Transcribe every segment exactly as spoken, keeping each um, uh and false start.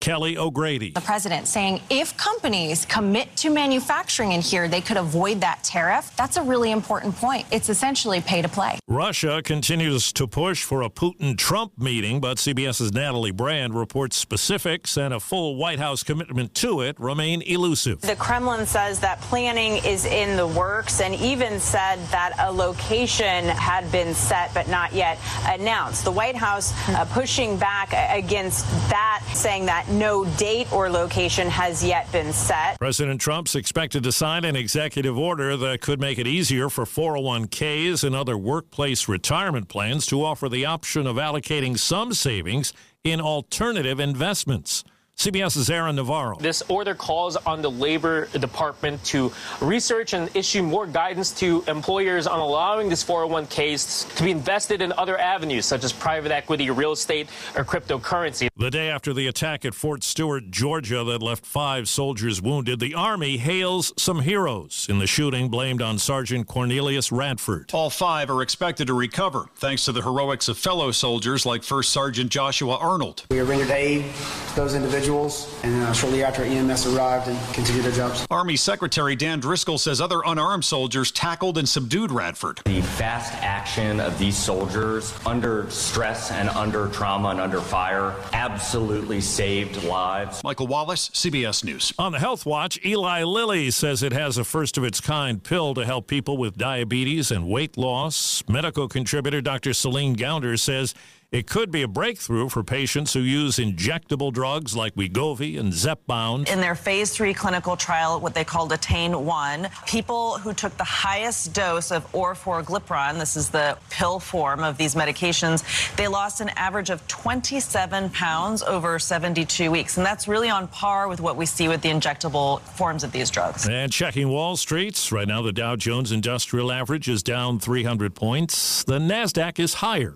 Kelly O'Grady. The president saying if companies commit to manufacturing in here, they could avoid that tariff. That's a really important point. It's essentially pay to play. Russia continues to push for a Putin-Trump meeting, but CBS's Natalie Brand reports specifics and a full White House commitment to it remain elusive. The Kremlin says that planning is in the works and even said that a location had been set but not yet announced. The White House uh, pushing back against that, saying that no date or location has yet been set. President Trump's expected to sign an executive order that could make it easier for four oh one k's and other workplace retirement plans to offer the option of allocating some savings in alternative investments. CBS's Aaron Navarro. This order calls on the Labor Department to research and issue more guidance to employers on allowing these four oh one k's to be invested in other avenues, such as private equity, real estate, or cryptocurrency. The day after the attack at Fort Stewart, Georgia, that left five soldiers wounded, the Army hails some heroes in the shooting blamed on Sergeant Cornelius Radford. All five are expected to recover, thanks to the heroics of fellow soldiers like First Sergeant Joshua Arnold. We rendered aid to those individuals. And uh, shortly after, E M S arrived and continued their jobs. Army Secretary Dan Driscoll says other unarmed soldiers tackled and subdued Radford. The fast action of these soldiers under stress and under trauma and under fire absolutely saved lives. Michael Wallace, C B S News. On the Health Watch, Eli Lilly says it has a first-of-its-kind pill to help people with diabetes and weight loss. Medical contributor Doctor Celine Gounder says it could be a breakthrough for patients who use injectable drugs like Wegovy and Zepbound. In their phase three clinical trial, what they called Attain one, people who took the highest dose of orforglipron, this is the pill form of these medications, they lost an average of twenty-seven pounds over seventy-two weeks. And that's really on par with what we see with the injectable forms of these drugs. And checking Wall Street, right now the Dow Jones Industrial Average is down three hundred points. The NASDAQ is higher.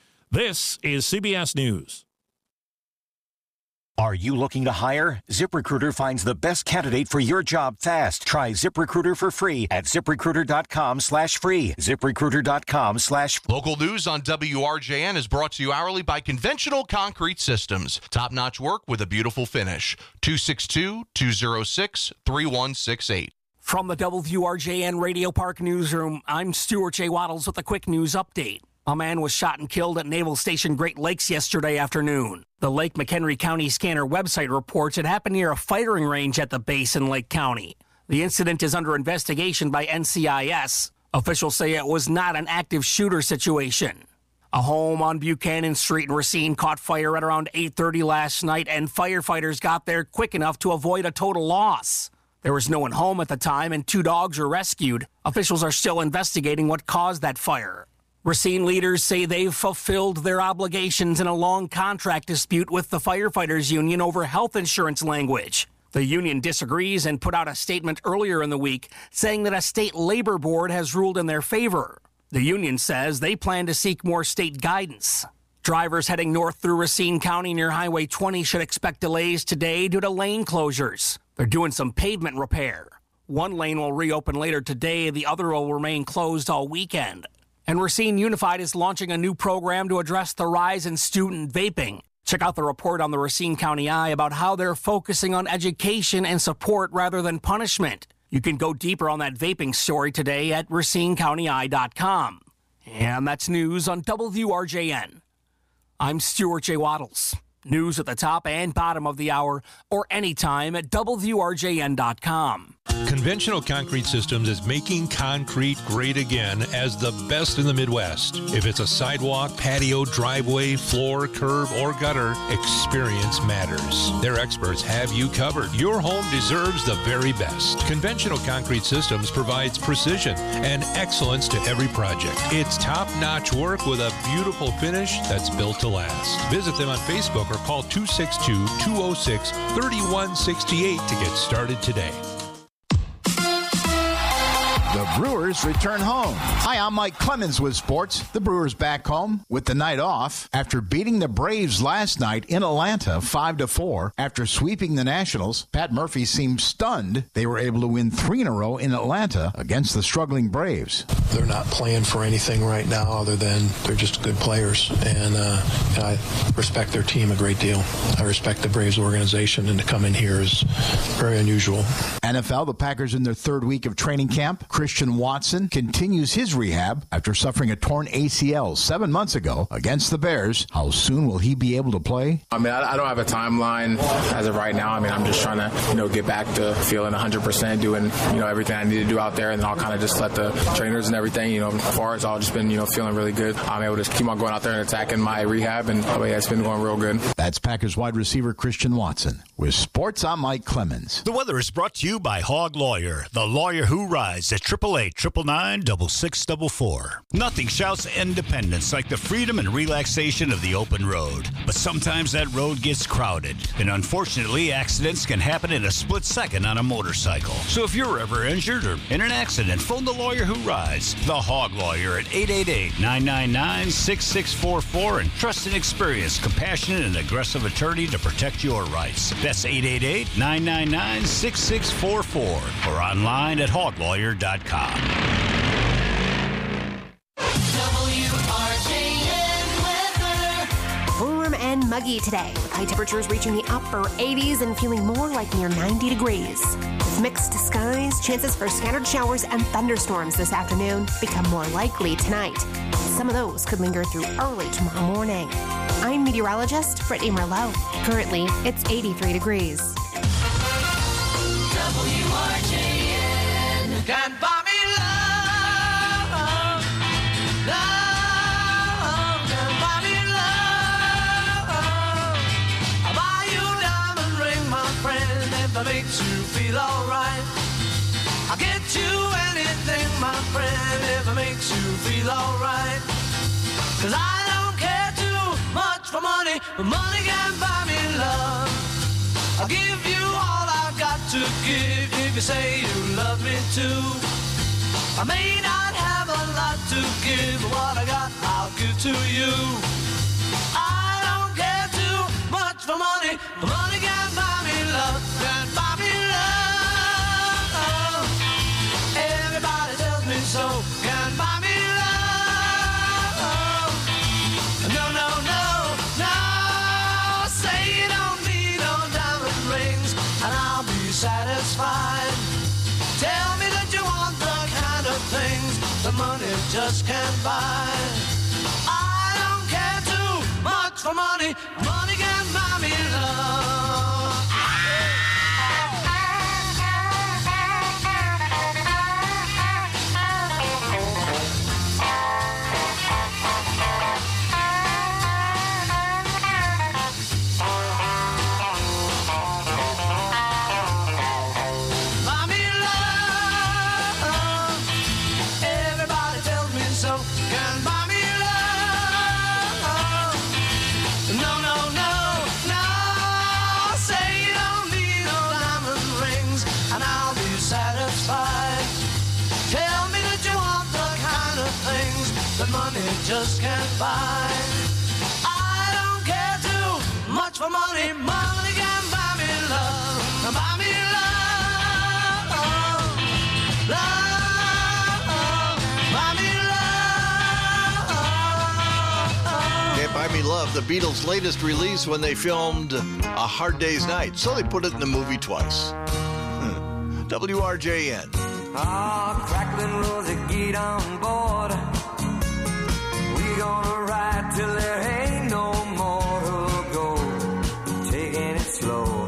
This is C B S News. Are you looking to hire? ZipRecruiter finds the best candidate for your job fast. Try ZipRecruiter for free at ZipRecruiter.com slash free. ZipRecruiter.com slash Local news on W R J N is brought to you hourly by Conventional Concrete Systems. Top-notch work with a beautiful finish. two six two, two oh six, three one six eight. From the W R J N Radio Park Newsroom, I'm Stuart J. Waddles with a quick news update. A man was shot and killed at Naval Station Great Lakes yesterday afternoon. The Lake McHenry County Scanner website reports it happened near a firing range at the base in Lake County. The incident is under investigation by N C I S. Officials say it was not an active shooter situation. A home on Buchanan Street in Racine caught fire at around eight thirty last night, and firefighters got there quick enough to avoid a total loss. There was no one home at the time, and two dogs were rescued. Officials are still investigating what caused that fire. Racine leaders say they've fulfilled their obligations in a long contract dispute with the firefighters union over health insurance language. The union disagrees and put out a statement earlier in the week saying that a state labor board has ruled in their favor. The union says they plan to seek more state guidance. Drivers heading north through Racine County near Highway twenty should expect delays today due to lane closures. They're doing some pavement repair. One lane will reopen later today, the other will remain closed all weekend. And Racine Unified is launching a new program to address the rise in student vaping. Check out the report on the Racine County Eye about how they're focusing on education and support rather than punishment. You can go deeper on that vaping story today at racine county eye dot com. And that's news on W R J N. I'm Stuart J. Waddles. News at the top and bottom of the hour or anytime at W R J N dot com. Conventional Concrete Systems is making concrete great again as the best in the Midwest. If it's a sidewalk, patio, driveway, floor, curb, or gutter, experience matters. Their experts have you covered. Your home deserves the very best. Conventional Concrete Systems provides precision and excellence to every project. It's top-notch work with a beautiful finish that's built to last. Visit them on Facebook or call two six two, two oh six, three one six eight to get started today. The Brewers Brewers return home. Hi, I'm Mike Clemens with sports. The Brewers back home with the night off after beating the Braves last night in Atlanta five to four. After sweeping the Nationals, Pat Murphy seemed stunned they were able to win three in a row in Atlanta against the struggling Braves. They're not playing for anything right now other than they're just good players, and uh, I respect their team a great deal. I respect the Braves organization, and to come in here is very unusual. N F L, the Packers in their third week of training camp. Christian Watson continues his rehab after suffering a torn A C L seven months ago against the Bears. How soon will he be able to play? I mean, I, I don't have a timeline as of right now. I mean, I'm just trying to, you know, get back to feeling one hundred percent, doing, you know, everything I need to do out there, and then I'll kind of just let the trainers and everything, you know, as far as I've just been, you know, feeling really good. I'm able to keep on going out there and attacking my rehab, and oh, yeah, it's been going real good. That's Packers wide receiver Christian Watson. With sports, I'm Mike Clemens. The weather is brought to you by Hog Lawyer, the lawyer who rides at eight eight eight, nine nine nine, six six four four. Nothing shouts independence like the freedom and relaxation of the open road. But sometimes that road gets crowded, and unfortunately, accidents can happen in a split second on a motorcycle. So if you're ever injured or in an accident, phone the lawyer who rides, the Hog Lawyer, at eight eight eight, nine nine nine, six six four four, and trust an experienced, compassionate, and aggressive attorney to protect your rights. That's eight eight eight, nine nine nine, six six four four or online at hog lawyer dot com. W R J N weather. Warm and muggy today, with high temperatures reaching the upper eighties and feeling more like near ninety degrees. With mixed skies, chances for scattered showers and thunderstorms this afternoon become more likely tonight. Some of those could linger through early tomorrow morning. I'm meteorologist Brittany Merlot. Currently, it's eighty-three degrees. W R J N. Can't buy me love, love, can't buy me love. I'll buy you a diamond ring, my friend, if it makes you feel alright. I'll get you anything, my friend, if it makes you feel alright. Cause I don't care too much for money, but money can't buy me love. I'll give you all I've got to give if you say you love me too. I may not have a lot to give, but what I got I'll give to you. I don't care too much for money, but money can't buy me love, can't buy me love. Everybody tells me so, can't buy me love. No, no, no, no. Say you don't need no diamond rings, and I'll be satisfied. Tell me that you want the kind of things the money just can't buy. I don't care too much for money. Money can't buy me love. Just can't buy. I don't care too much for money. Money can buy me love. Buy me love, love. Buy me love. Can't Buy Me Love, the Beatles' latest release when they filmed A Hard Day's Night, so they put it in the movie twice. Hmm. W R J N. Ah, oh, crackling rosy, get on board. Gonna ride till there ain't no more to go. Taking it slow.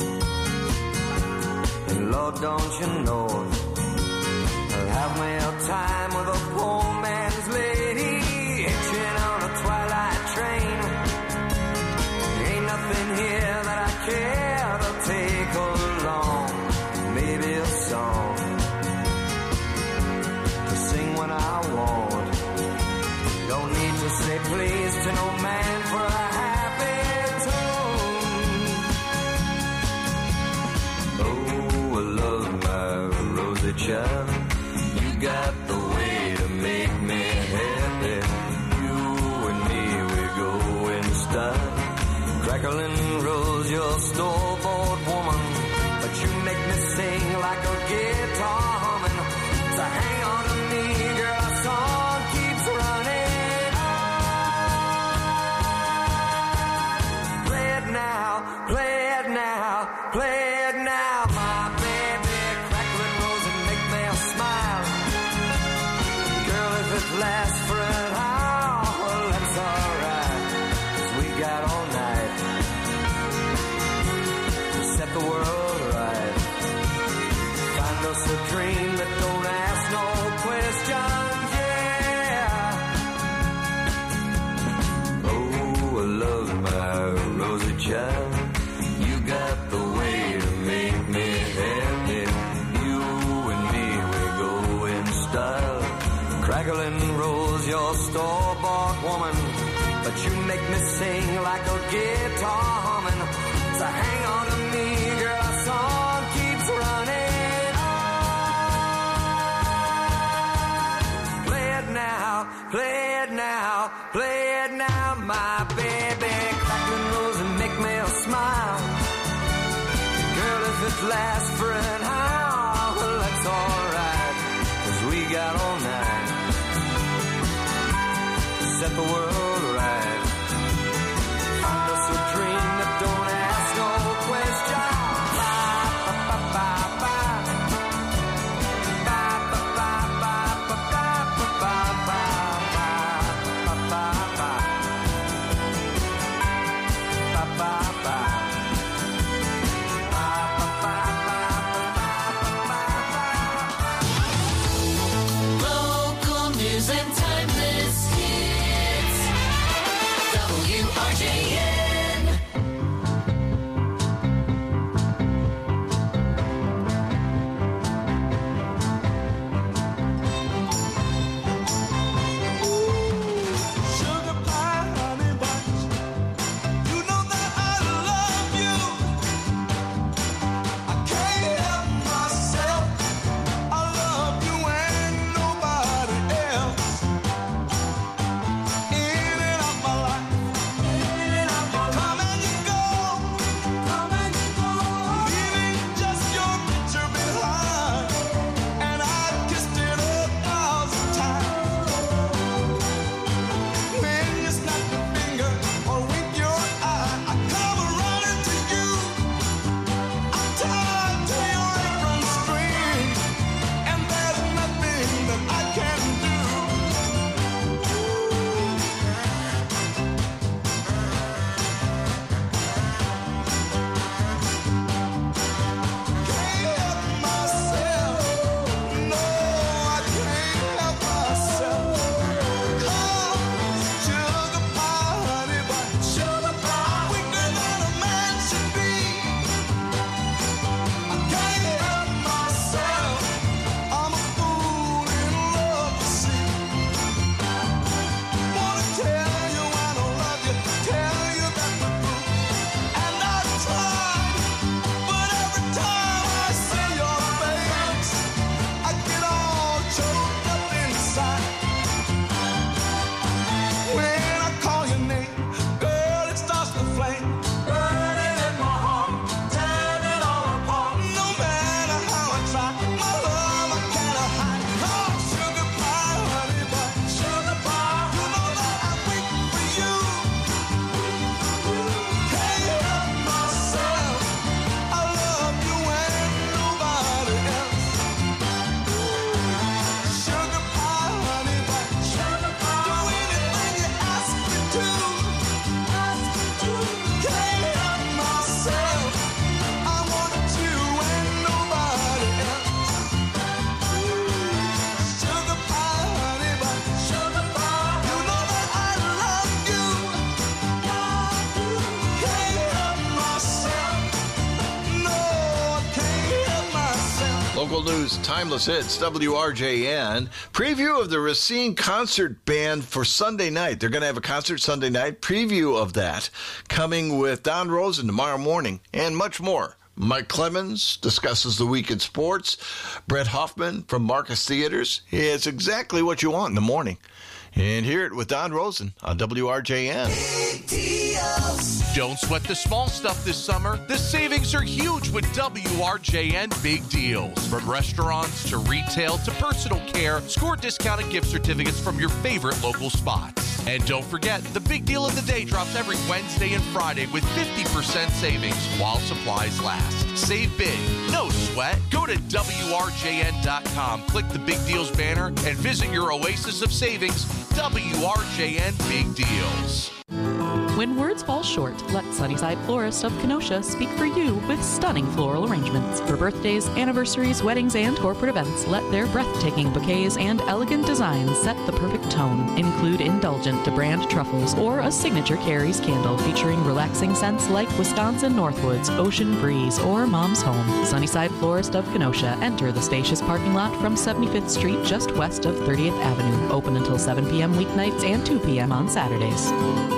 And Lord, don't you know, I'll have me a time with a poor man's lady, hitching on a twilight train. Ain't nothing here that I care to take along. Maybe a song to sing when I want. Don't need to say please to no man for a happy tune. Oh, I love my rosy child. You got play it now, my baby. Crackling rose and make me smile. Girl, if it lasts for an hour, well, that's alright. 'Cause we got all night to set the world right. Find us a dream that don't ask no questions, yeah. Oh, I love my rosy child. You got the way to make me happy. You and me, we go in style. Crackling rose, your store-bought woman, but you make me sing like a guitar humming. So hang on to me, girl, our song keeps running on. Play it now, play it now, play it now, my baby. Crackling rose and make me smile. Girl, if it lasts for an hour, well, that's alright. 'Cause we got all night to set the world right. Find us a dream that don't ask no question. Bye, bye, bye, bye, bye, bye, bye, bye, bye, bye, bye, bye, bye, bye, bye, bye. Local news and timeless hits. W R J N. Sugar pie, honey bunch. You know that I love you. I can't help myself. I love you and nobody else. In and out my life. In and out my life. Come and you go. Come and you go. Leaving just your picture behind. And I kissed it a thousand times. When you snap your finger or wink your eye, I come running to you. I'm tied to your apron string, and there's nothing that I can do. Can't help myself. No, I can't help myself. Come, sugar pie, honey bun. Sugar pie. I'm weaker than a man should be. I can't help myself. I'm a fool in love, you see. Wanna tell you I don't love you, tell you that the truth. And I try, but every time I see your face, I get all choked up inside. When I call your name, girl, it starts to flame. Burning in my heart, tearing it all apart. No matter how I try, my love I cannot hide. Oh, sugar pie, honey bun. Sugar pie. You know that I'm weak for you. Can't help myself. I love you and nobody else. Sugar pie, honey bun. Sugar pie. Do anything you ask me to. Ask me to. Can't help myself. I want you and nobody else. Sugar pie, honey bun. Sugar pie. You know that I love you. Can't help myself. No, I can't help myself. Local news, timeless hits, W R J N. Preview of the Racine Concert Band for Sunday night. They're going to have a concert Sunday night. Preview of that coming with Don Rosen tomorrow morning and much more. Mike Clemens discusses the week in sports. Brett Hoffman from Marcus Theaters. It's exactly what you want in the morning. And hear it with Don Rosen on W R J N. Don't sweat the small stuff this summer. The savings are huge with W R J N Big Deals. From restaurants to retail to personal care, score discounted gift certificates from your favorite local spots. And don't forget, the big deal of the day drops every Wednesday and Friday with fifty percent savings while supplies last. Save big, no sweat. Go to W R J N dot com, click the Big Deals banner, and visit your oasis of savings, W R J N Big Deals. When words fall short, let Sunnyside Florist of Kenosha speak for you with stunning floral arrangements. For birthdays, anniversaries, weddings, and corporate events, let their breathtaking bouquets and elegant designs set the perfect tone. Include indulgent DeBrand truffles or a signature Carrie's candle featuring relaxing scents like Wisconsin Northwoods, Ocean Breeze, or Mom's Home. Sunnyside Florist of Kenosha. Enter the spacious parking lot from seventy-fifth Street just west of thirtieth Avenue. Open until seven p.m. weeknights and two p.m. on Saturdays.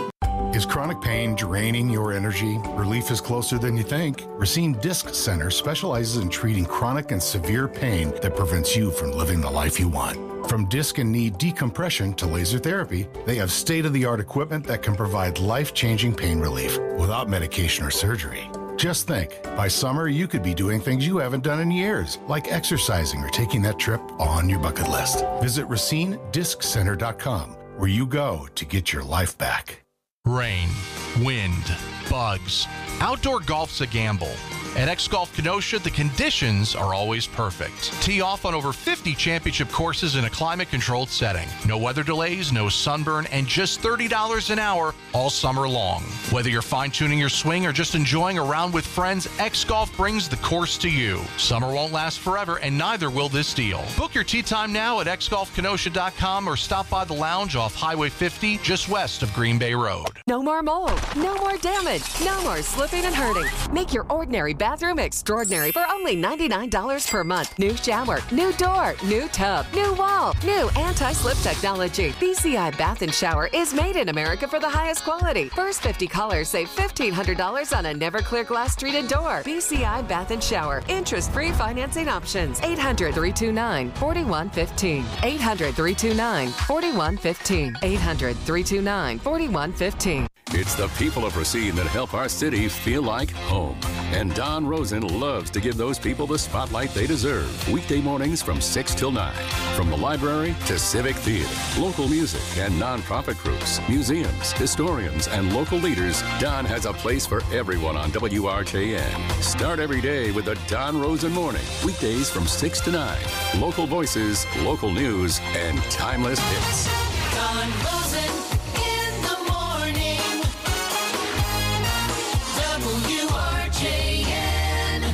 Is chronic pain draining your energy? Relief is closer than you think. Racine Disc Center specializes in treating chronic and severe pain that prevents you from living the life you want. From disc and knee decompression to laser therapy, they have state-of-the-art equipment that can provide life-changing pain relief without medication or surgery. Just think, by summer you could be doing things you haven't done in years, like exercising or taking that trip on your bucket list. Visit Racine Disc Center dot com, where you go to get your life back. Rain, wind, bugs. Outdoor golf's a gamble. At X-Golf Kenosha, the conditions are always perfect. Tee off on over fifty championship courses in a climate-controlled setting. No weather delays, no sunburn, and just thirty dollars an hour all summer long. Whether you're fine-tuning your swing or just enjoying a round with friends, X-Golf brings the course to you. Summer won't last forever, and neither will this deal. Book your tee time now at X Golf Kenosha dot com or stop by the lounge off Highway fifty, just west of Green Bay Road. No more mold, no more damage, no more slipping and hurting. Make your ordinary bathroom extraordinary for only ninety-nine dollars per month. New shower, new door, new tub, new wall, new anti-slip technology. B C I Bath and Shower is made in America for the highest quality. First fifty callers save fifteen hundred dollars on a Never-Clear glass treated door. B C I Bath and Shower. Interest-free financing options. eight hundred, three two nine, four one one five. eight hundred, three two nine, four one one five. eight hundred, three two nine, four one one five. It's the people of Racine that help our city feel like home. And Don Rosen loves to give those people the spotlight they deserve. Weekday mornings from six till nine. From the library to civic theater, local music and nonprofit groups, museums, historians, and local leaders, Don has a place for everyone on W R J N. Start every day with the Don Rosen Morning. Weekdays from six to nine. Local voices, local news, and timeless hits. Don Rosen. W R J N.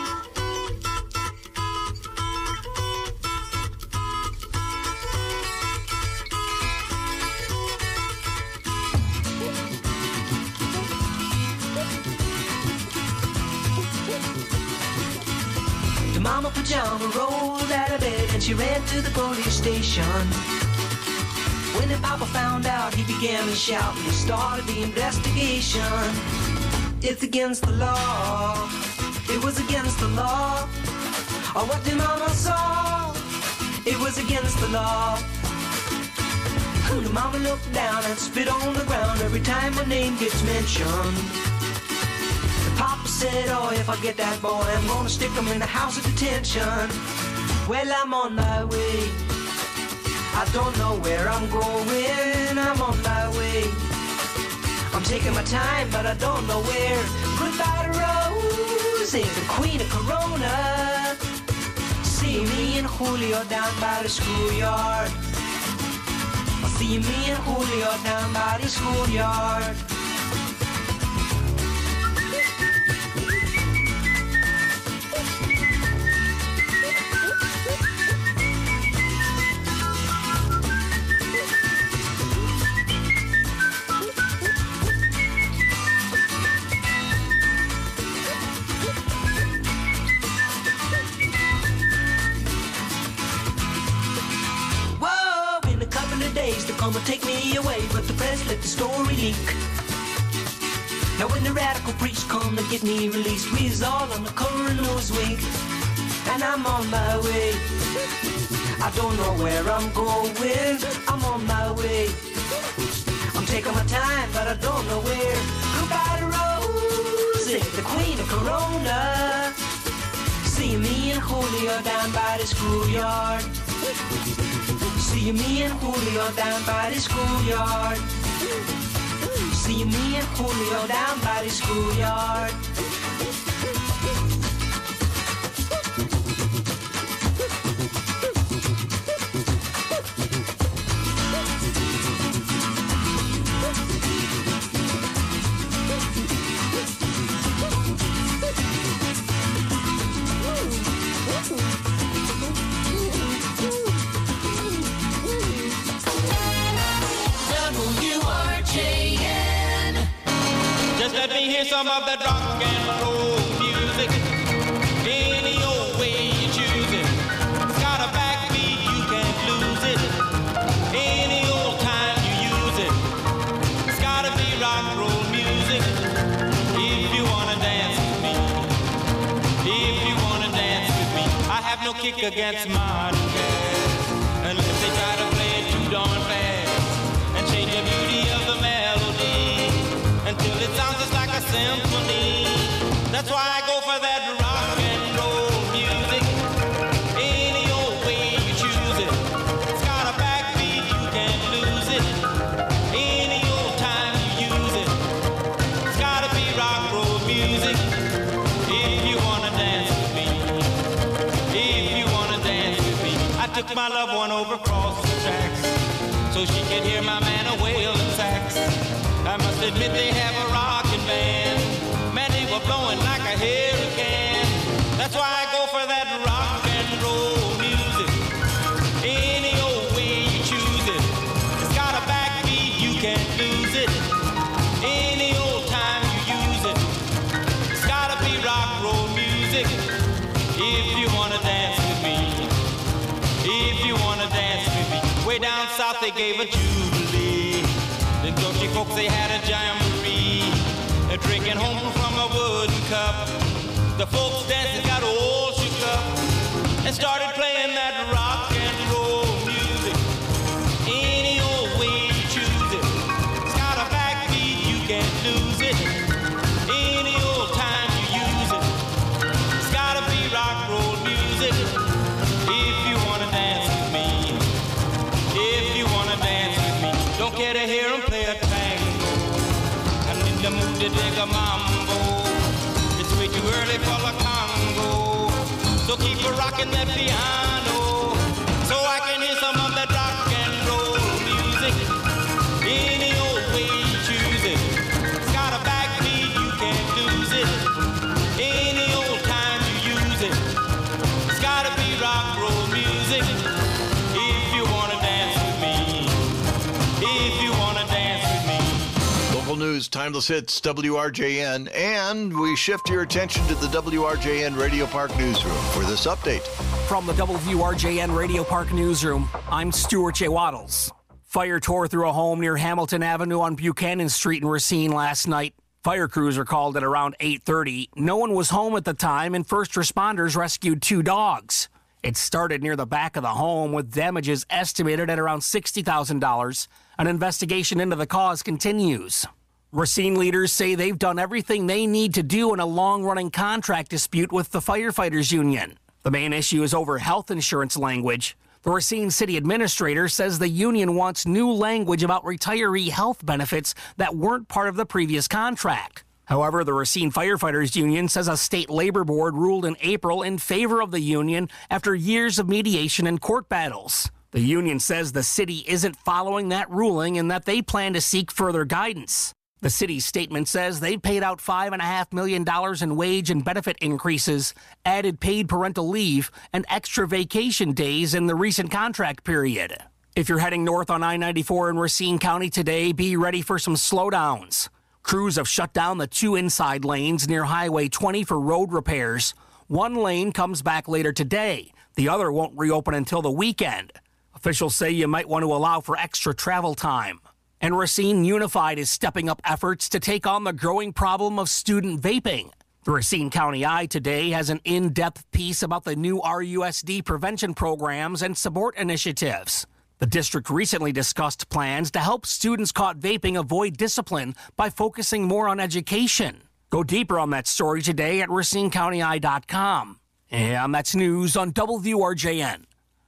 The mama pajama rolled out of bed and she ran to the police station. When the papa found out, he began to shout and he started the investigation. It's against the law. It was against the law. Or what the mama saw. It was against the law. The mama looked down and spit on the ground every time my name gets mentioned. The papa said, oh, if I get that boy, I'm gonna stick him in the house of detention. Well, I'm on my way. I don't know where I'm going. I'm on my way. I'm taking my time, but I don't know where. Goodbye to Rose, the queen of Corona. See me and Julio down by the schoolyard. I'll see me and Julio down by the schoolyard. They're gonna take me away, but the press let the story leak. Now when the radical preach come to get me released, we's all on the cover of Newsweek, and I'm on my way. I don't know where I'm going, I'm on my way. I'm taking my time, but I don't know where. Goodbye to Rosie, the queen of Corona. See me and Julio down by the schoolyard. See me and Julio down by the schoolyard. See me and Julio down by the schoolyard. some of that rock and roll music. Any old way you choose it. It's got a backbeat, you can't lose it. Any old time you use it. It's gotta be rock and roll music. If you wanna dance with me. If you wanna dance with me. I have no kick against modern jazz, unless they try to play it too darn fast and change the beauty of the melody until it sounds just like a symphony. That's why I go for that rock and roll music. Any old way you choose it. It's got a backbeat, you can't lose it. Any old time you use it. It's gotta be rock and roll music. If you wanna dance with me. If you wanna dance with me. I took my loved one over across the tracks so she could hear my man a wailing sax. I must admit they have a rockin' band. Man, they were blowing like a hurricane. That's why I go for that rock and roll music. Any old way you choose it. It's got a backbeat, you can't lose it. Any old time you use it. It's gotta be rock and roll music. If you wanna dance with me. If you wanna dance with me. Way down south they gave a jubilee. The country folks, they had a jamboree, a drinking home from a wooden cup. The folks dancing got all shook up and started playing that rock and roll music. Any old way you choose it. It's got a backbeat, you can't lose it. Any old time you use it. It's gotta be rock and roll music. If you wanna dance with me. If you wanna dance with me. Don't care to hear 'em play a tango. I'm in the mood to dig a mambo. It's way too early for the Congo. So keep a rocking that piano so I can hear some of that rock and roll music. Any old way you choose it. It's got a backbeat, you can't lose it. Any old time you use it. It's gotta be rock and roll music. If you wanna dance with me. If you wanna dance with me. Local news, timeless hits, W R J N, and we shift your attention to the W R J N Radio Park Newsroom for this update. From the W R J N Radio Park Newsroom, I'm Stuart J. Waddles. Fire tore through a home near Hamilton Avenue on Buchanan Street in Racine last night. Fire crews were called at around eight thirty. No one was home at the time, and first responders rescued two dogs. It started near the back of the home with damages estimated at around sixty thousand dollars. An investigation into the cause continues. Racine leaders say they've done everything they need to do in a long-running contract dispute with the firefighters union. The main issue is over health insurance language. The Racine City Administrator says the union wants new language about retiree health benefits that weren't part of the previous contract. However, the Racine Firefighters Union says a state labor board ruled in April in favor of the union after years of mediation and court battles. The union says the city isn't following that ruling and that they plan to seek further guidance. The city's statement says they've paid out five point five million dollars in wage and benefit increases, added paid parental leave, and extra vacation days in the recent contract period. If you're heading north on I ninety-four in Racine County today, be ready for some slowdowns. Crews have shut down the two inside lanes near Highway twenty for road repairs. One lane comes back later today. The other won't reopen until the weekend. Officials say you might want to allow for extra travel time. And Racine Unified is stepping up efforts to take on the growing problem of student vaping. The Racine County Eye today has an in-depth piece about the new R U S D prevention programs and support initiatives. The district recently discussed plans to help students caught vaping avoid discipline by focusing more on education. Go deeper on that story today at Racine County Eye dot com. And that's news on W R J N.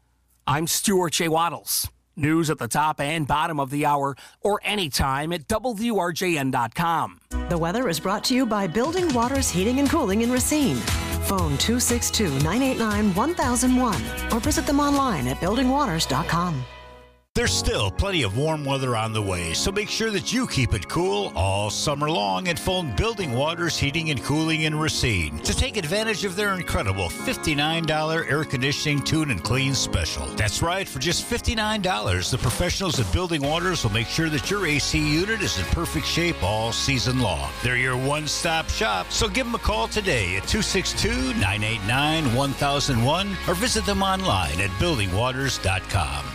I'm Stuart J. Waddles. News at the top and bottom of the hour or anytime at W R J N dot com. The weather is brought to you by Building Waters Heating and Cooling in Racine. Phone two six two, nine eight nine, one thousand one or visit them online at building waters dot com. There's still plenty of warm weather on the way, so make sure that you keep it cool all summer long and phone Building Waters Heating and Cooling in Racine to take advantage of their incredible fifty-nine dollars air conditioning tune and clean special. That's right, for just fifty-nine dollars, the professionals at Building Waters will make sure that your A C unit is in perfect shape all season long. They're your one-stop shop, so give them a call today at two six two, nine eight nine, one thousand one or visit them online at building waters dot com.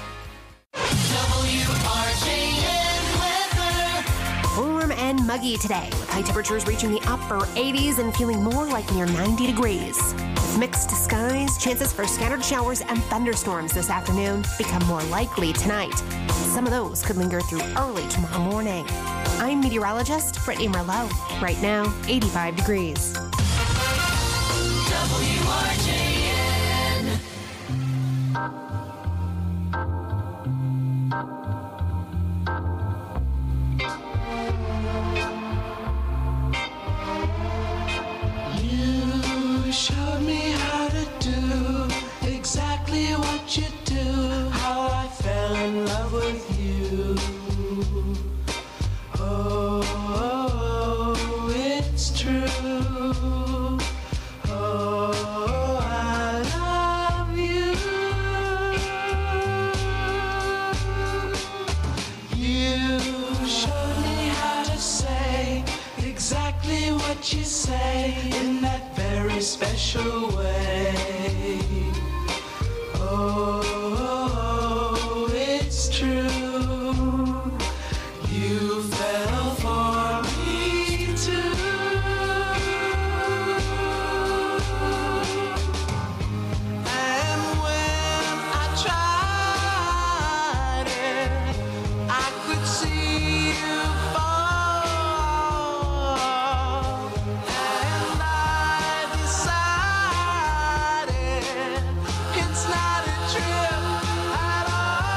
W R J N weather. Warm and muggy today, with high temperatures reaching the upper eighties and feeling more like near ninety degrees. With mixed skies, chances for scattered showers and thunderstorms this afternoon become more likely tonight. Some of those could linger through early tomorrow morning. I'm meteorologist Brittany Merlot. Right now, eighty-five degrees. W R J N. You showed me how to do exactly what you do, how I fell in love with you. Oh, oh, it's true. Oh, I love you. You showed me how to say exactly what you say in that very special way. Oh, oh, it's true. You fell for me too. And when I tried it, I could see you fall. And I decided it's not a trip at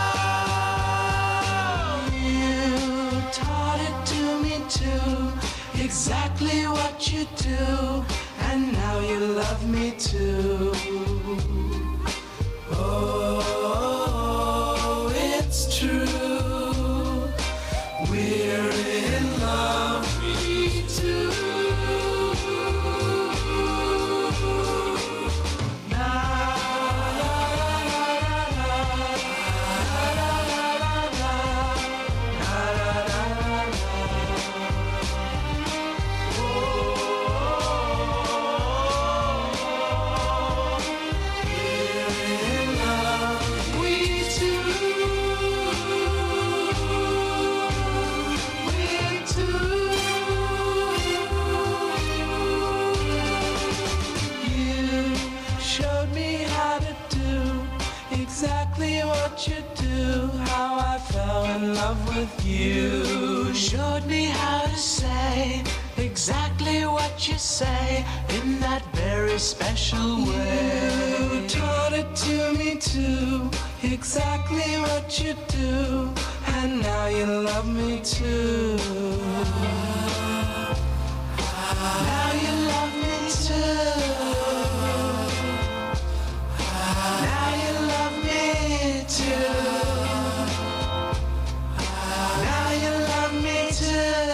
all. You taught it to me too, exactly what you do, and now you love me too. Oh, it's true. We're in love, me too. We two, we two. You showed me how to do exactly what you do, how I fell in love with you. Showed me how to say exactly what you say in that very special way. You taught it to me too, exactly what you do, and now you love me too. Now you love me too. Now you love me too. Now you love me too.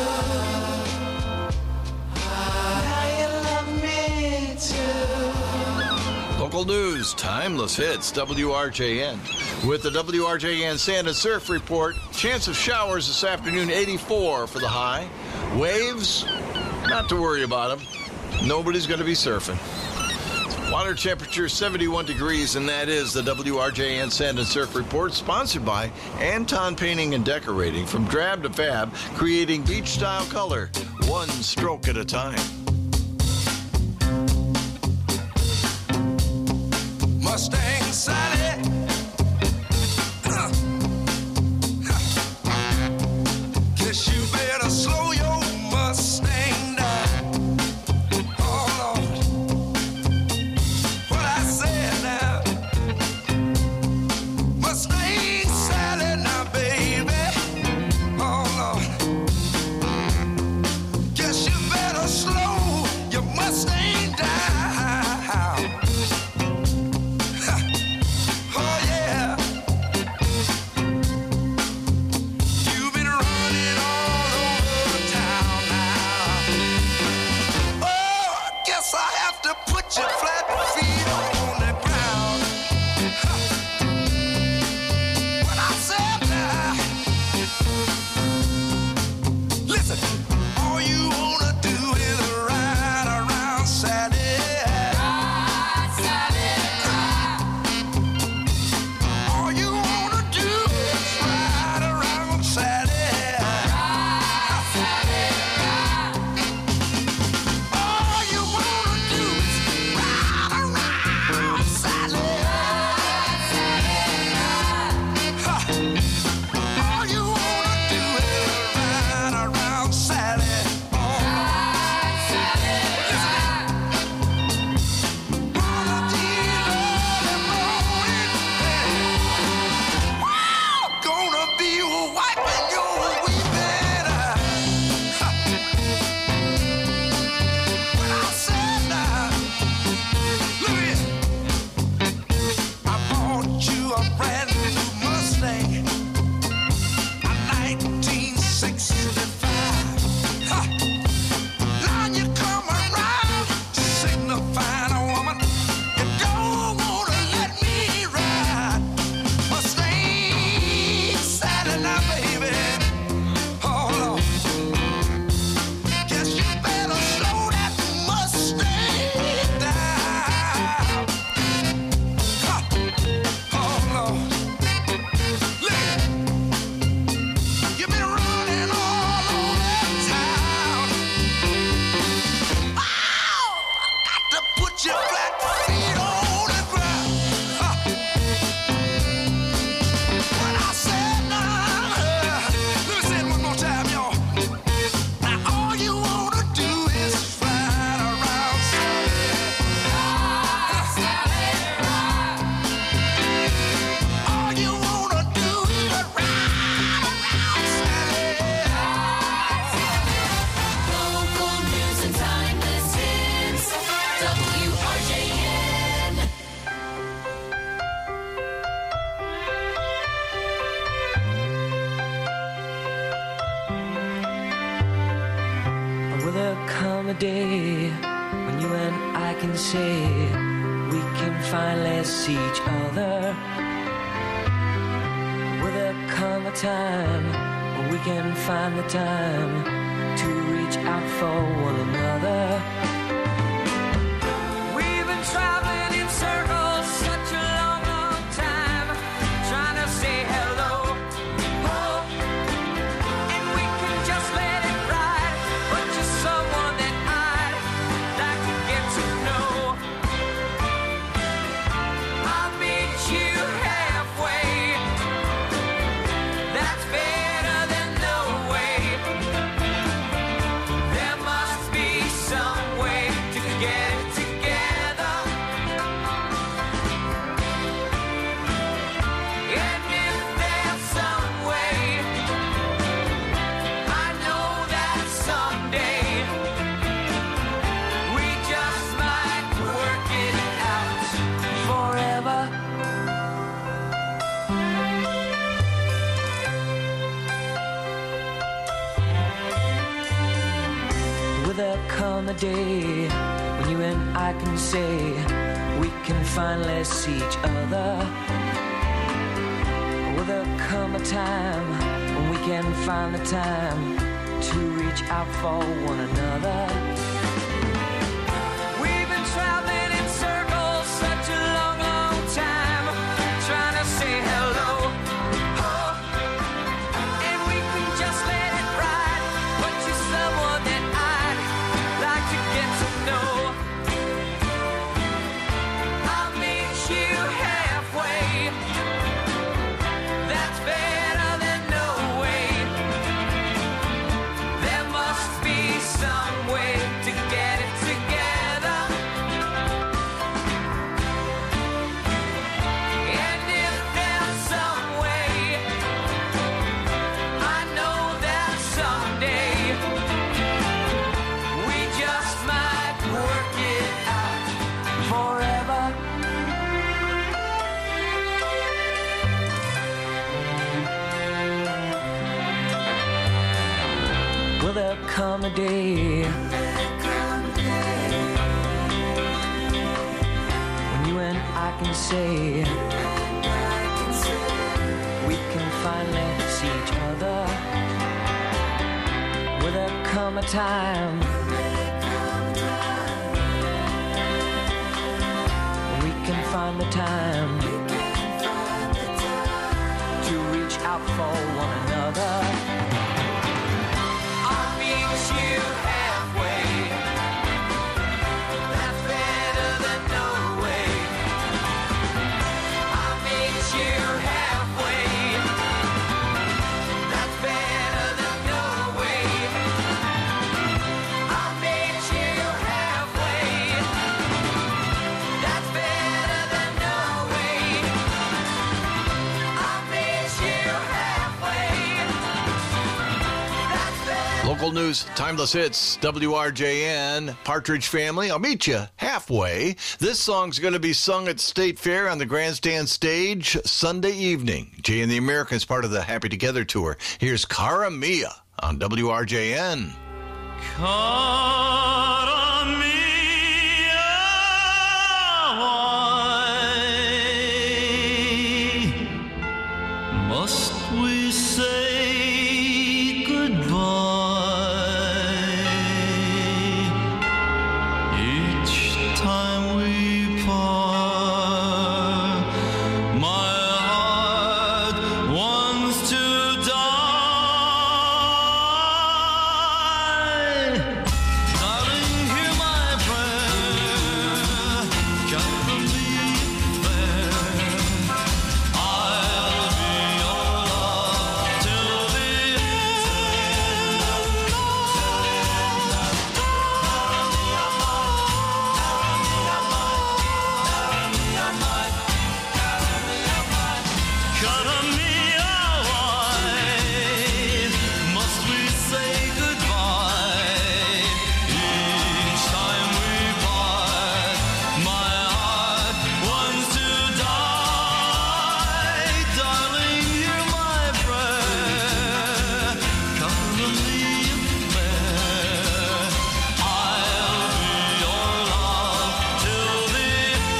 Now you love me too. Local news, timeless hits, W R J N. With the W R J N Sand and Surf Report, chance of showers this afternoon, eighty-four for the high. Waves, not to worry about them. Nobody's going to be surfing. Water temperature seventy-one degrees, and that is the W R J N Sand and Surf Report, sponsored by Anton Painting and Decorating. From drab to fab, creating beach-style color, one stroke at a time. Mustang Sally. Uh. Guess you better slow your Mustang down. Oh Lord, what I said now. Mustang Sally now, baby. Oh Lord, guess you better slow your Mustang down. your flat feet on the ground. When I said that, listen, all you wanna do is ride around Sally. Ride, Sally, ride. All you wanna do is ride around Sally. Ride, Sally, ride. All you wanna do is ride around Sally. Ride, Sally, ride. Ha. All you wanna do is ride around Sally. Oh. Ride, Sally, ride. One of these early mornings, wow, gonna be wiping your weeping eye. Ha. When I said that, look here, I bought you a brand new Mustang, a nineteen sixty-five. Ha. Now you come around signifying a woman you don't wanna let me ride. Mustang Sally now, baby. Oh, Lord. Guess you better slow that Mustang down. Ha. Oh, Lord. Look, you've been running all over town. Ow! Got to put your flat feet on the ground. Ha. When I said now, let me say it one more time, y'all. Now all you wanna do is ride around Sally. Ride, Sally, ride. All you wanna do is ride around Sally. Local news and timeless hits. W R J N. Will there come a day when you and I can say we can finally see each other? Will there come a time when we can find the time to reach out for one another? We've been traveling in circles such a long, long time, trying to say hello. Oh, and we can just let it ride, but you're someone that I'd like to get to know. I'll meet you halfway. That's better than no way. There must be some way to get it together. And if there's some way, I know that someday we just might work it out forever. Will there come a day when you and I can say we can finally see each other? Will there come a time when we can find the time to reach out for one another? We've been traveling in circles such a long, long time, trying to say hello. Oh, and we can just let it ride, but you're someone that I'd like to get to know. I'll meet you halfway. That's better than no way. There must be some way to get it together. And if there's some way, I know that someday we just might work it out forever. Will there come a day can say we can finally see each other. Will there come a time we can find the time to reach out for one another? I'll meet you halfway. That's better than no way. I'll meet you halfway. That's better than no way. I'll meet you halfway. That's better than no way. I'll meet you halfway. That's better. Local news, timeless hits, W R J N, Partridge Family. I'll meet you halfway. This song's going to be sung at State Fair on the Grandstand stage Sunday evening. Jay and the Americans, part of the Happy Together tour. Here's Cara Mia on W R J N. Cara mia, why must we say goodbye each time we part? My heart wants to die. Darling, hear my prayer. Cover me fair. I'll be your love till the Cara mia, why must we say goodbye each time we part? My heart wants to die. Darling, hear my prayer. Cover me in fair. I'll be your love till the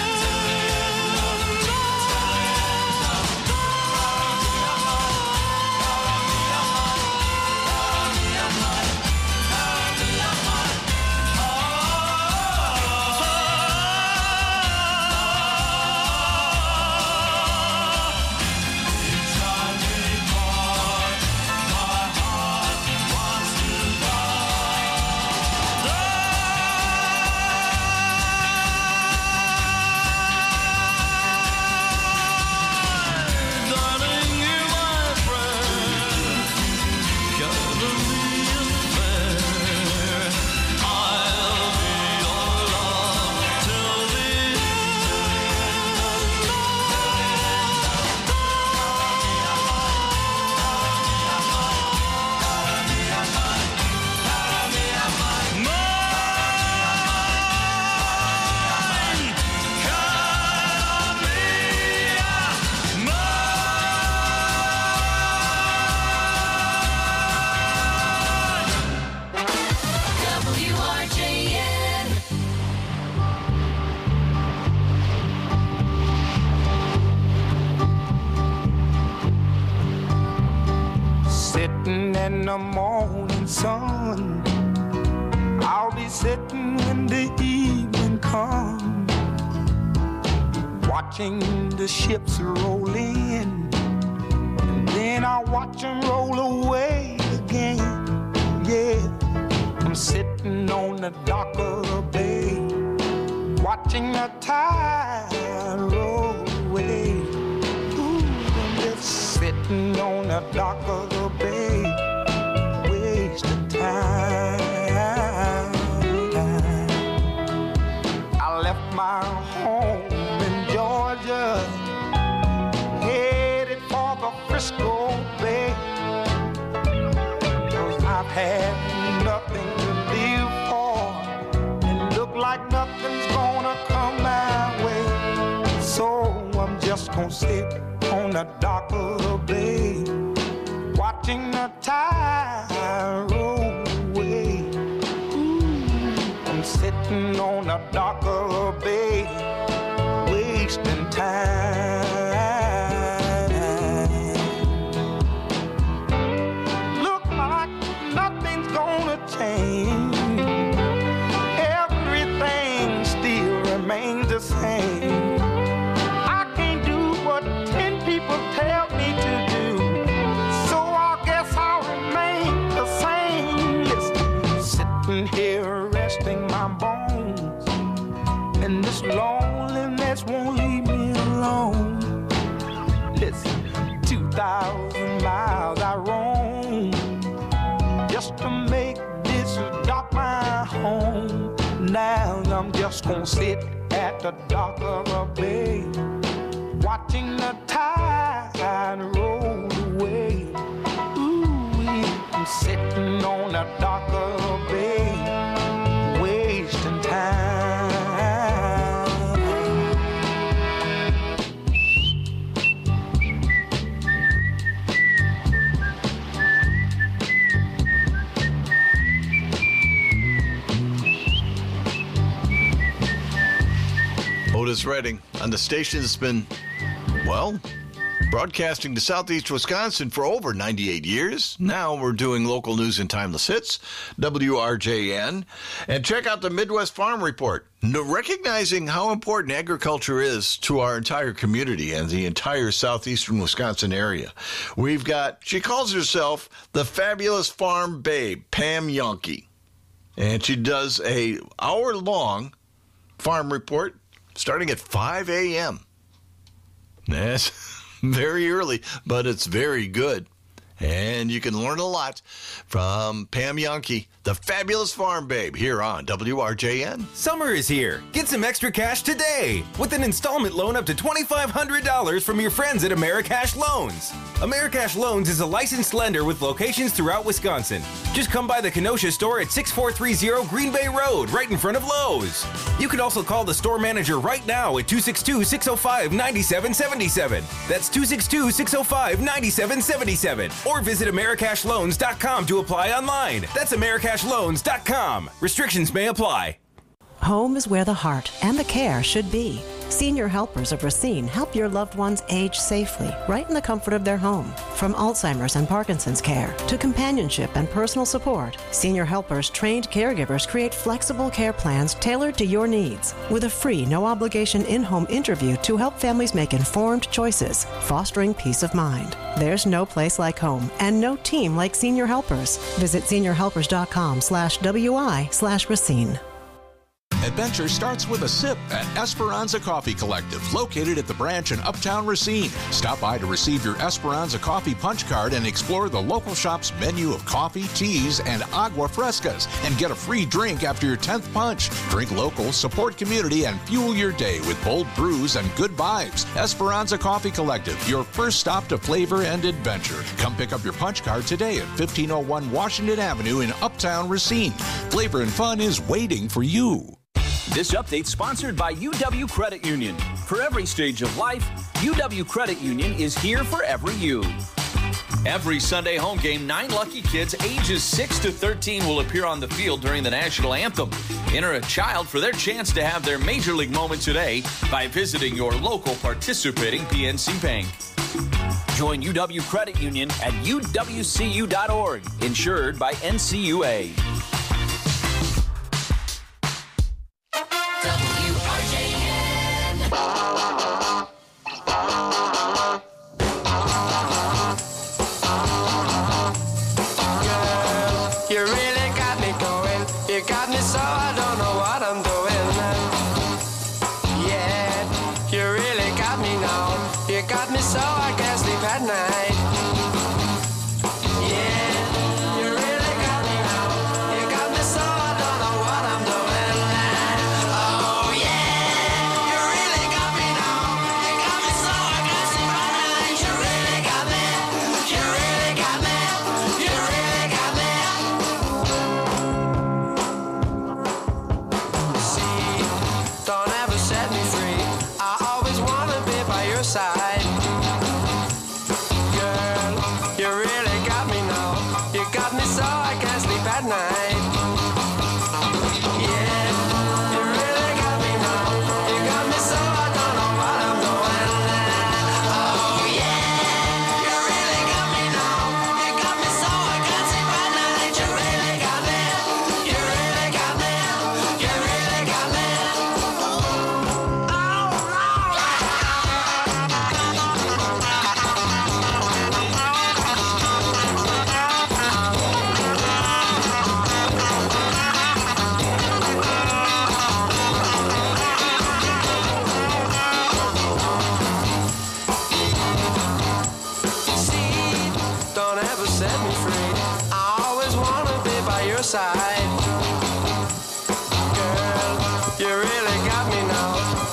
Darling, hear my prayer. Cover me in fair. I'll be your love till the mine. Cara mia, W R J N. Sitting in the morning sun, I'll be sitting when the evening comes, watching the ships roll in, and then I'll watch them roll away again. Yeah, I'm sitting on the dock of the bay, watching the tide roll away. Ooh, I'm just sitting on the dock of the bay, wasting time. I left my home in Georgia, headed for the Frisco Bay, 'cause I've had nothing to live for, and look like nothing's gonna come my way. So I'm just gonna sit on the dock of the bay, watching the tide roll away. Ooh, I'm sitting on the dock of the bay, wasting remains the same. I can't do what ten people tell me to do, so I guess I'll remain the same. Listen, sitting here resting my bones, and this loneliness won't leave me alone. Listen, two thousand miles I roam just to make this dock my home. Now I'm just gonna sit at the dock of a bay, watching the tide roll away. Ooh, I'm sitting on the dock of a bay, wasting time. Otis Redding on the station that's been, well, broadcasting to southeast Wisconsin for over ninety-eight years. Now we're doing local news and timeless hits, W R J N. And check out the Midwest Farm Report, recognizing how important agriculture is to our entire community and the entire southeastern Wisconsin area. We've got, she calls herself the Fabulous Farm Babe, Pam Yonke. And she does a hour-long farm report starting at five a.m. That's very early, but it's very good. And you can learn a lot from Pam Yonke, the Fabulous Farm Babe, here on W R J N. Summer is here. Get some extra cash today with an installment loan up to twenty-five hundred dollars from your friends at Americash Loans. Americash Loans is a licensed lender with locations throughout Wisconsin. Just come by the Kenosha store at six four three zero Green Bay Road, right in front of Lowe's. You can also call the store manager right now at two six two, six oh five, nine seven seven seven. That's two six two, six oh five, nine seven seven seven. Or visit Americash Loans dot com to apply online. That's Americash Loans dot com. Restrictions may apply. Home is where the heart and the care should be. Senior Helpers of Racine help your loved ones age safely, right in the comfort of their home. From Alzheimer's and Parkinson's care to companionship and personal support, Senior Helpers trained caregivers create flexible care plans tailored to your needs, with a free, no-obligation in-home interview to help families make informed choices, fostering peace of mind. There's no place like home and no team like Senior Helpers. Visit senior helpers dot com slash W I slash Racine. Adventure starts with a sip at Esperanza Coffee Collective, located at the branch in Uptown Racine. Stop by to receive your Esperanza Coffee punch card and explore the local shop's menu of coffee, teas, and agua frescas, and get a free drink after your tenth punch. Drink local, support community, and fuel your day with bold brews and good vibes. Esperanza Coffee Collective, your first stop to flavor and adventure. Come pick up your punch card today at fifteen oh one Washington Avenue in Uptown Racine. Flavor and fun is waiting for you. This update sponsored by U W Credit Union. For every stage of life, U W Credit Union is here for every you. Every Sunday home game, nine lucky kids ages six to thirteen will appear on the field during the national anthem. Enter a child for their chance to have their major league moment today by visiting your local participating P N C Bank. Join U W Credit Union at U W C U dot org, insured by N C U A. You really got me going. You got me so I don't know what I'm doing. Yeah, you really got me now. You got me so I can't sleep at night. Yeah, you really got me now. You got me so I don't know what I'm doing. Oh yeah, you really got me now. You got me so I can't sleep at night. You really got me. You really got me. You really got me. Don't ever set me free. I always wanna be by your side. Girl, you really got me now. You got me so I can't sleep at night. Yeah, you really got me now. You got me so I don't know what I'm doing. Oh yeah, you really got me now. You got me so I can't sleep at night. You really got me. You really got me. You really got me.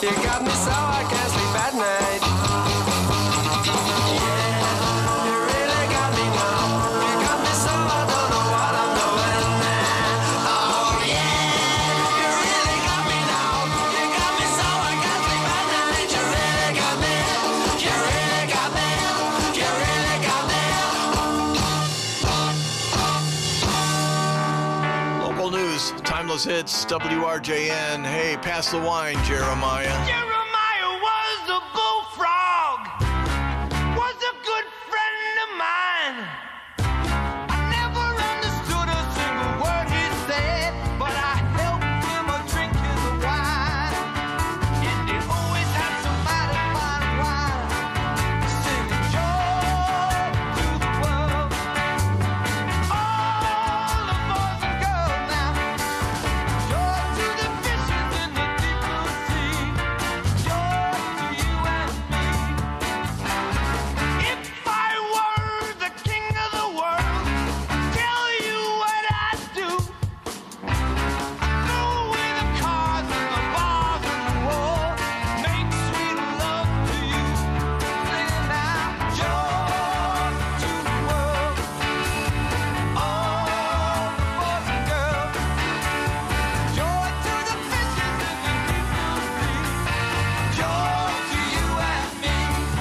You got me so I can't sleep at night. Yeah, you really got me now. You got me so I don't know what I'm doing. Oh yeah, you really got me now. You got me so I can't sleep at night. You really got me. You really got me. You really got me. Local news, timeless hits, W R J N. Hey, pass the wine, Jeremiah. Jeremiah was a bullfrog, was a good friend of mine. I never understood a single word he said, but I helped him a drink his wine. And he always had somebody fine wine, singing joy to the world. All the boys and girls now, joy to the fishes in the deep blue sea, joy to you and me. If I were the king of the world, tell you what I'd do. I'd go away the cars and the bars and the war, make sweet love to you, singing now, joy to the world. All the boys and girls, joy to the fishes in the deep blue sea, joy to you and me.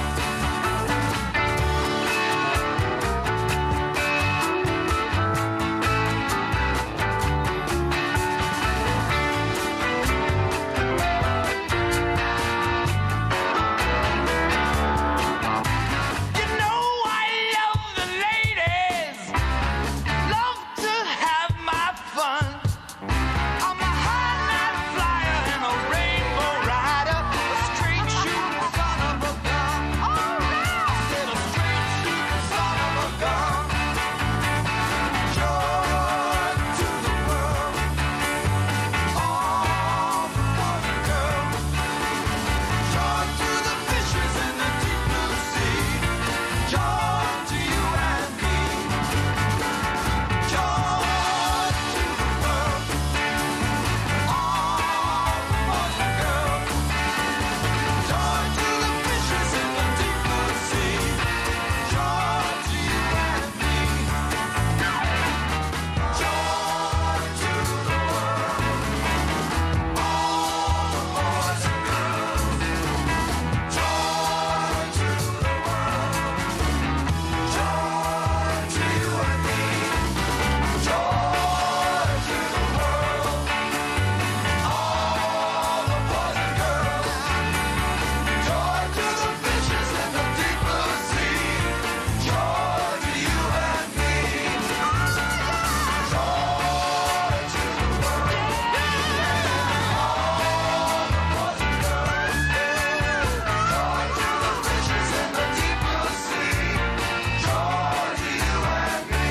You know I love the ladies, love to have my fun. I'm a high night flyer and a rainbow rider, a straight shooting son of a gun. I said a straight shooting son of a gun. Joy to the world, all the boys and girls. Joy to the fishes in the deep blue sea. Joy to you and me. Joy to the world, all the boys and girls. Joy to the fishes in the deep blue sea. Joy to you and me. Joy to the world, all the boys and girls. Joy to the world, joy to you and me. Joy to the world, all the boys and girls. Joy to the fishes in the deep blue sea. Joy to you and me. Joy to the world, all the boys and girls. Joy to the fishes in the deep blue sea. Joy to you and me.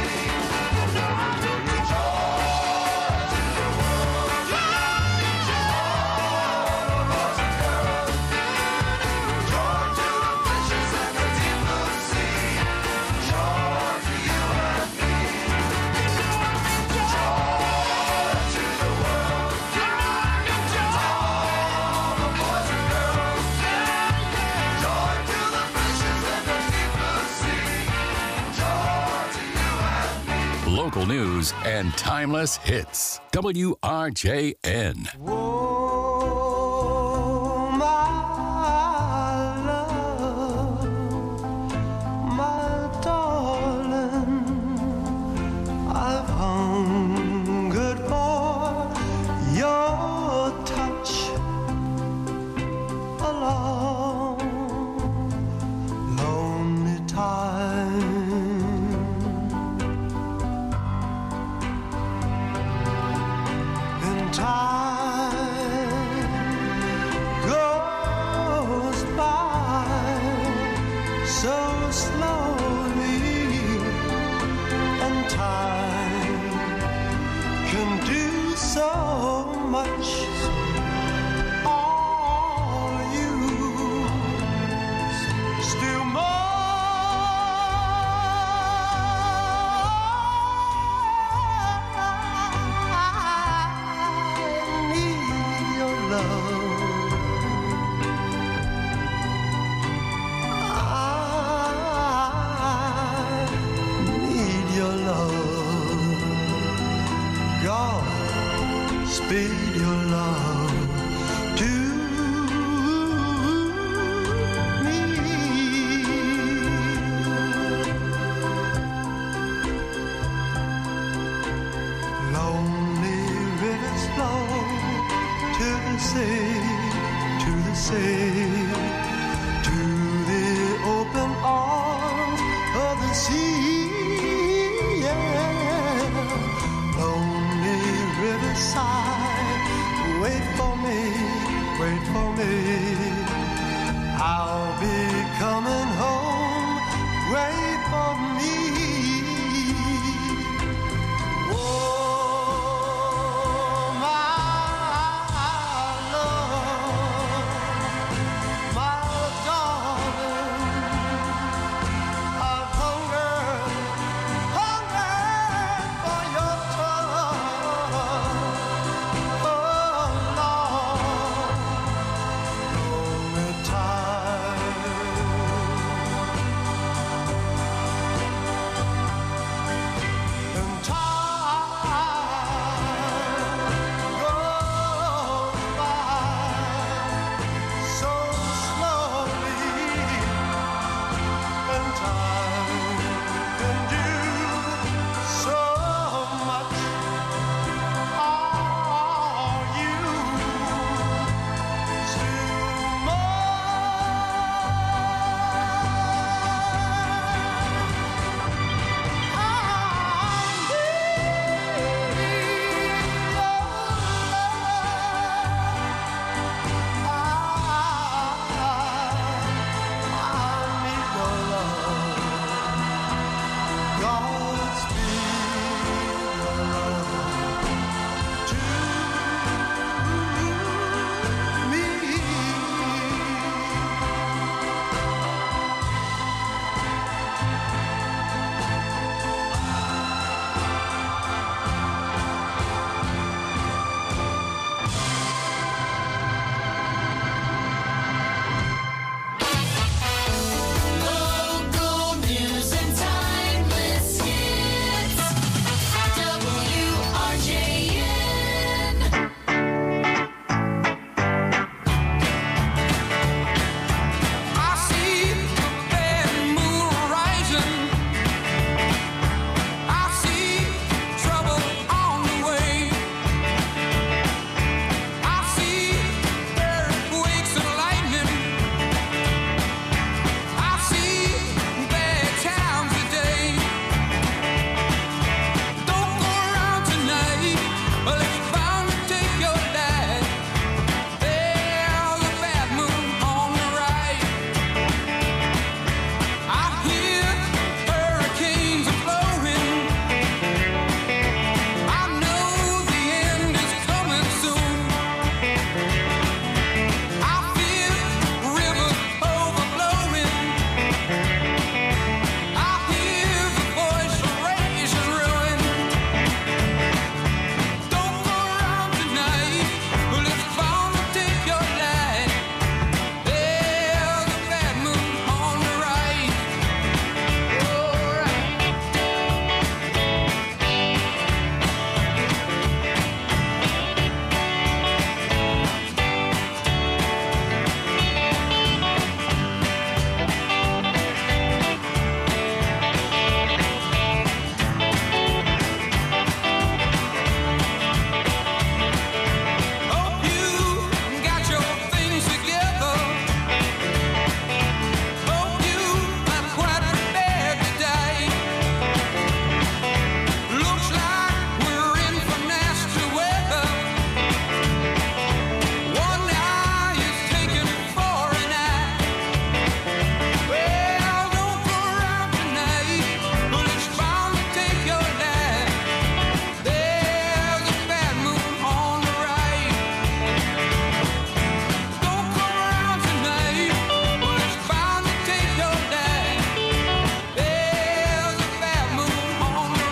Local news and timeless hits. W R J N. Oh, my love, my darling, I've hungered for your touch a long, lonely time. In time bid your love to me. Lonely rivers flow to the sea, to the sea, to the open arms of the sea. Yeah, lonely riverside, wait for me, wait for me. I'll be coming home, wait for me. Oh, my love, my darling, I've hungered, hungered for your touch. Oh, Lord, hold me tight. And time goes by so slowly, and time can do so much. Are you still Local news and timeless hits. W R J N. I see the bad moon rising. I see trouble on the way. I see earthquakes and lightning. I see bad times today. Don't go around tonight, but it's bound to take your life. There's a bad moon on the right. I hear hurricanes are blowing. I know the end is coming soon. I feel rivers overflowing. I hear the voice of rage and ruin. Don't go around tonight, but it's bound to take your life. There's a bad moon on the right. Hope you got your things together. Hope you are quite prepared to die. Looks like we're in for nasty weather. One eye is taken for an eye. Well, don't go around tonight, but it's bound to take your life. There's a bad moon on the right. Don't go around tonight, but it's bound to take your life. There's a bad moon on the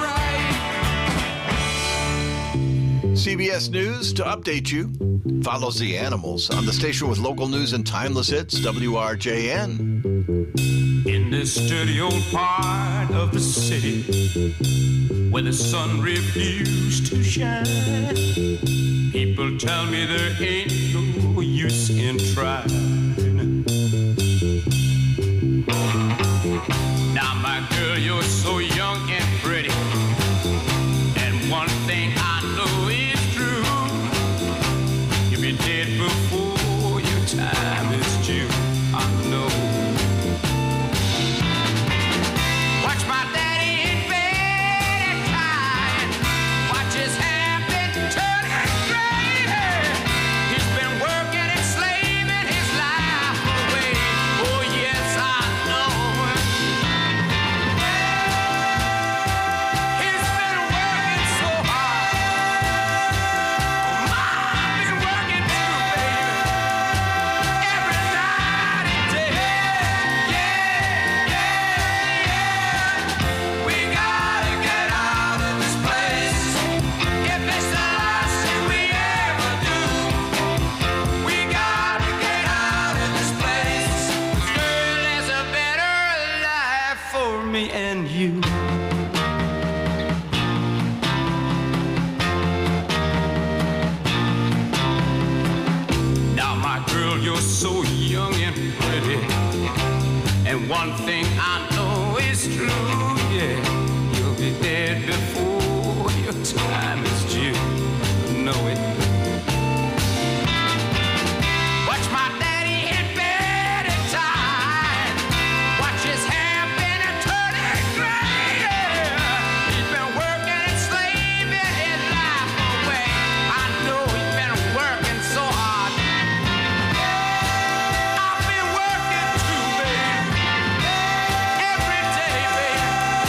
right. C B S News to update you. Follows the animals on the station with local news and timeless hits. W R J N. In this dirty old part of the city where the sun refused to shine, people tell me there ain't no use in trying. Now, my girl, you're so young and pretty, and one thing I know is true. You'll be dead before your time is due. I know. Watch my daddy in bed at night. Watch his hair been turning gray. He's been working and slaving his life away. Oh yes, I know. He's been working so hard. I've been working too, baby. Every night and day. Yeah, yeah, yeah. We gotta get out of this place. If it's the last thing we ever do, we gotta get out of this place. 'Cause girl, there's a better life for me and you. Now, my girl, you're so young and pretty, and one thing I know is true, yeah, you'll be dead before your time is due. Know it. Watch my daddy in bed at time. Watch his hair been a turning gray. He's been working and slaving his life away. I know he's been working so hard. I've been working too, baby. Every day, baby.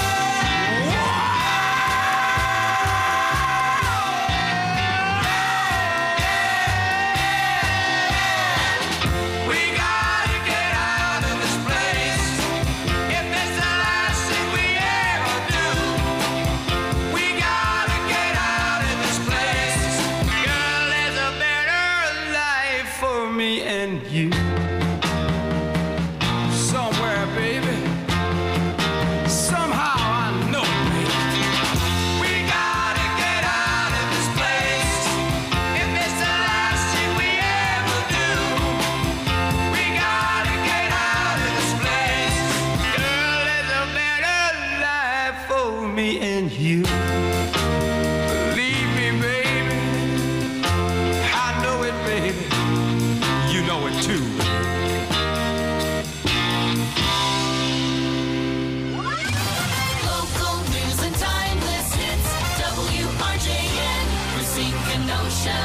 We gotta get out of this place. If it's the last thing we ever do, we gotta get out of this place. Girl, there's a better life for me and you. Somewhere, baby. Somehow I know, baby. We gotta get out of this place. If it's the last thing we ever do, we gotta get out of this place. Girl, there's a better life for me and you. Believe me, baby. I know it, baby. You know it too. Local news and timeless hits. W R J N, Racine, Kenosha.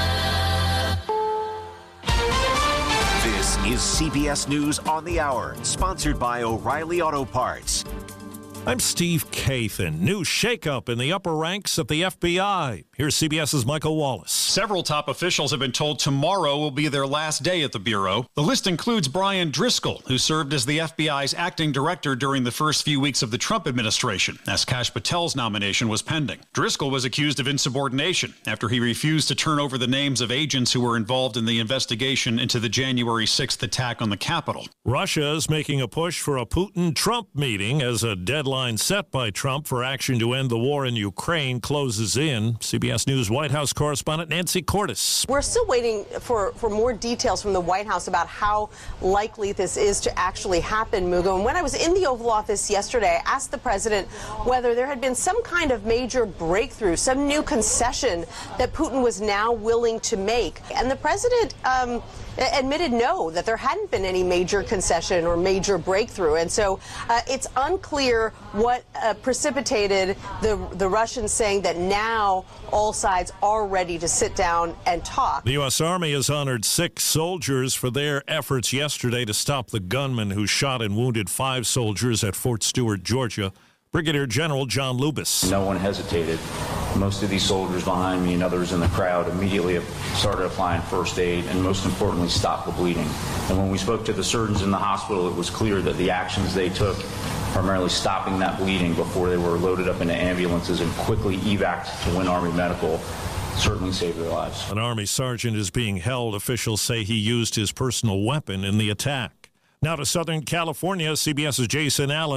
This is C B S News on the Hour, sponsored by O'Reilly Auto Parts. I'm Steve Kathan. New shakeup in the upper ranks at the F B I. Here's CBS's Michael Wallace. Several top officials have been told tomorrow will be their last day at the Bureau. The list includes Brian Driscoll, who served as the F B I's acting director during the first few weeks of the Trump administration, as Kash Patel's nomination was pending. Driscoll was accused of insubordination after he refused to turn over the names of agents who were involved in the investigation into the January sixth attack on the Capitol. Russia is making a push for a Putin-Trump meeting as a deadline set by Trump for action to end the war in Ukraine closes in. C B S News White House correspondent Nancy Cordes. We're still waiting for, for more details from the White House about how likely this is to actually happen, Mugo. And when I was in the Oval Office yesterday, I asked the president whether there had been some kind of major breakthrough, some new concession that Putin was now willing to make. And the president um, admitted no, that there hadn't been any major concession or major breakthrough. And so uh, it's unclear what uh, precipitated the, the Russians saying that now all sides are ready to sit down and talk. The U S. Army has honored six soldiers for their efforts yesterday to stop the gunman who shot and wounded five soldiers at Fort Stewart, Georgia. Brigadier General John Lubis. No one hesitated. Most of these soldiers behind me and others in the crowd immediately started applying first aid and, most importantly, stopped the bleeding. And when we spoke to the surgeons in the hospital, it was clear that the actions they took, primarily stopping that bleeding before they were loaded up into ambulances and quickly evac'd to Win Army Medical, certainly saved their lives. An Army sergeant is being held. Officials say he used his personal weapon in the attack. Now to Southern California, CBS's Jason Allen.